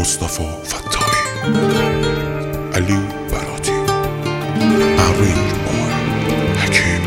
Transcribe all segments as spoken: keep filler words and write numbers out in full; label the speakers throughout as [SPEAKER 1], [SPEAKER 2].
[SPEAKER 1] مصطفی فتاحی، علی براتی، arranged by حکیم.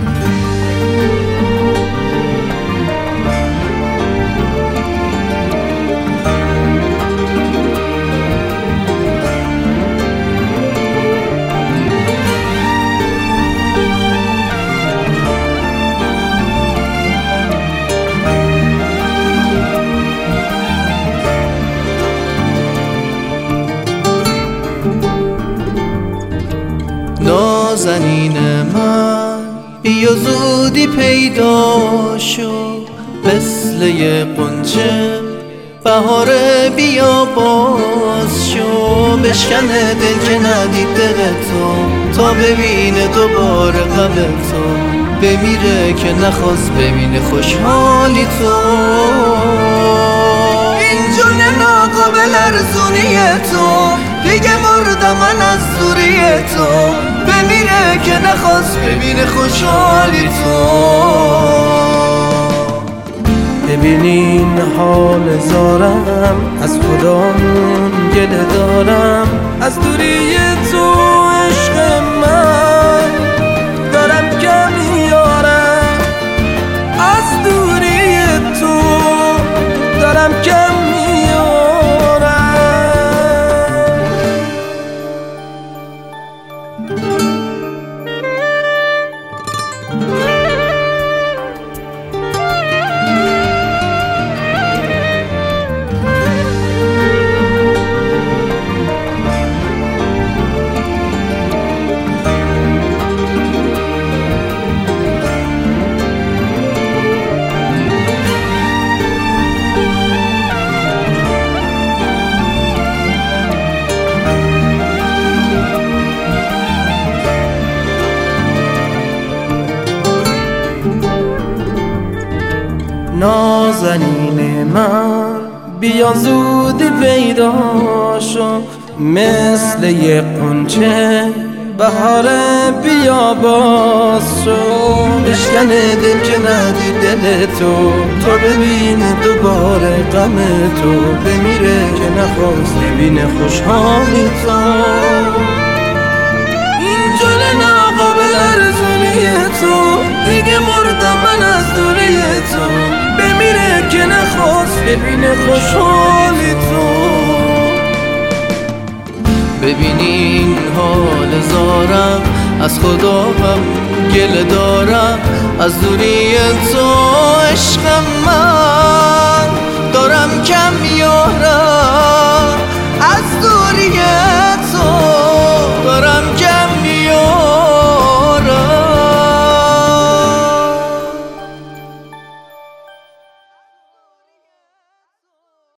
[SPEAKER 2] نازنین من بیا زودی پیدا شو، مثل یه غنچه بهاره بیا باز شو، بشکنه دل که ندید دل تو تا ببینه دوباره غم تو، بمیره که نخواست ببینه خوشحالی تو. این جون ناقابل ارزونی تو، دیگه مردم من از دوری تو، بمیره که نخواست ببینه خوشحالی تو.
[SPEAKER 3] ببینین حال زارم، از خدامون گله دارم، از دوری تو عشق من دارم کم میارم، از دوری تو دارم کم میارم. نازنین من بیا زودی پیدا شو، مثل یه غنچه بهاره بیا باز شو،
[SPEAKER 2] بشکنه دل که ندید دل تو تا ببینه دوباره غم تو، بمیره که نخواست ببینه خوشحالی تو. این جل ناقابل ارزونی تو، دیگه مردم من از دوری تو، بمیره که نخواست ببینه خوشحالی تو. ببینین حال زارم، از خدا هم گله دارم، از دوری تو